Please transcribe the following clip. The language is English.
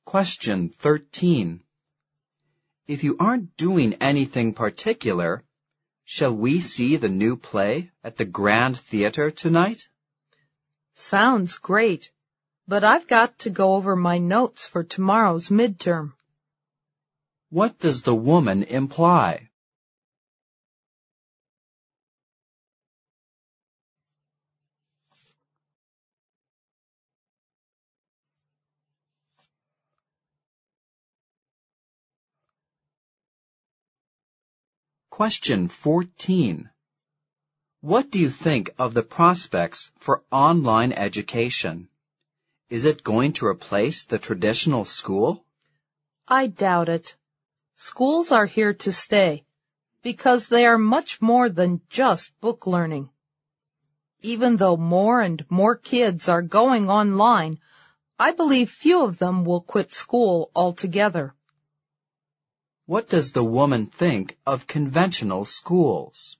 Question 13. If you aren't doing anything particular, shall we see the new play at the Grand Theater tonight? Sounds great, but I've got to go over my notes for tomorrow's midterm. What does the woman imply? Question 14. What do you think of the prospects for online education? Is it going to replace the traditional school? I doubt it. Schools are here to stay because they are much more than just book learning. Even though more and more kids are going online, I believe few of them will quit school altogether. What does the woman think of conventional schools?